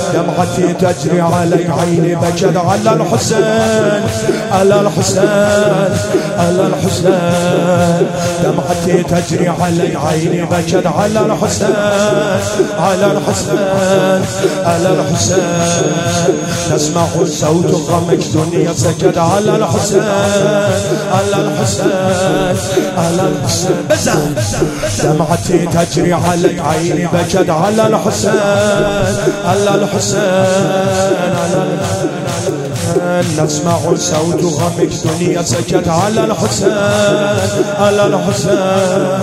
دمعتي تجري علي عيني بكت على الحسين على الحسين على الحسين دمعتي تجري علي عيني بكت على الحسين على الحسين على الحسين تسمع الصوت غمك دنيا سكت على الحسين على الحسين على الحسين بزن دمعتي تجري علي عيني بكت على الحسين على الحسين على الحسين نسمع صوت غمك دنيا سكت على الحسين على الحسين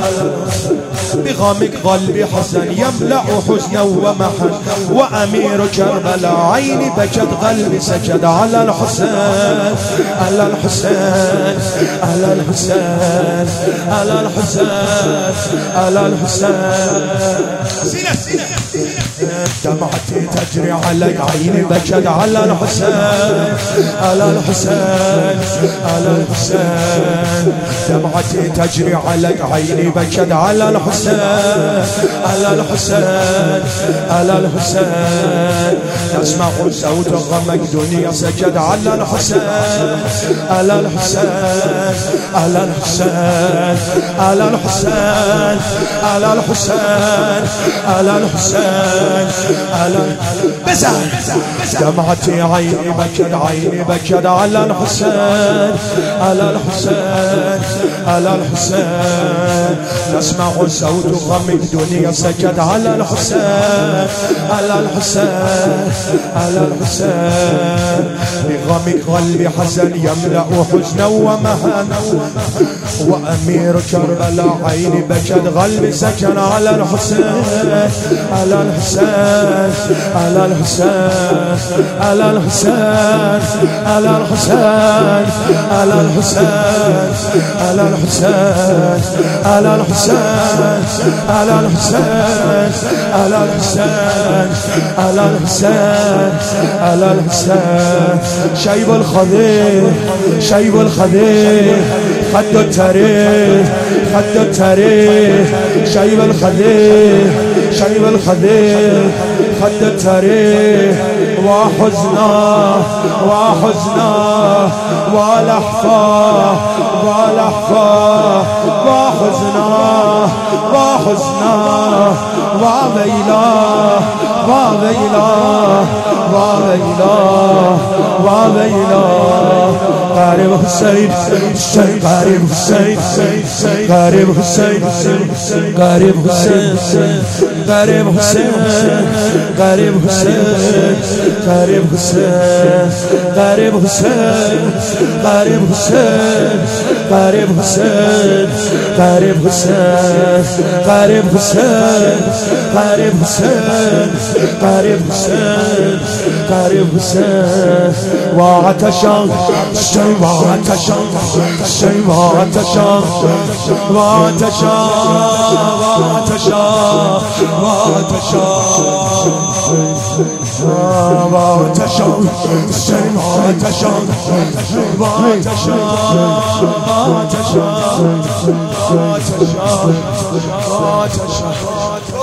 بغمك قلبي حزن يملأ حزنا ومحن وأمير كربلاء عيني بكت قلبي سكت على الحسين على الحسين على الحسين على الحسين على الحسين دمعتي تجري علي عيني بكت على الحسين على الحسين على الحسين دمعتي تجري علي عيني بكت على الحسين على الحسين على الحسين تسمع صوت غمك دنيا سكت على الحسين على الحسين على الحسين على الحسين على الحسين على الحسين على بزن دمعتي عيني بكت عيني بكت على الحسين على الحسين على الحسين نسمع صوت غمك دنيا سكت على الحسين على الحسين على الحسين بغمك قلبي حزن يملأ حزنا ومهنا وأمير كربلاء عيني بكت قلبي سكن على الحسين على الحسين على الحسين على الحسين على الحسين على الحسين على الحسين على الحسين على الحسين على الحسين على الحسين على الحسين شيب الخدير شيب الخدير خد التاريخ خد التاريخ شيب الخدير شيب الخدير خد التاريخ وحزنا وحزنا ولحفاه ولحفاه وحزنا وحزنا وويلاه وويلاه وويلاه وويلاه قريب حسين قريب حسين قريب حسين قريب حسين قريب حسين قريب حسين قريب حسين قريب حسين قريب حسين قريب حسين قريب حسين قريب حسين قريب حسين قريب حسين قريب حسين وعطشان شي وعطشان شي وعطشان وعطشان وعطشان وعطشان وعطشان شي وعطشان وعطشان وعطشان وعطشان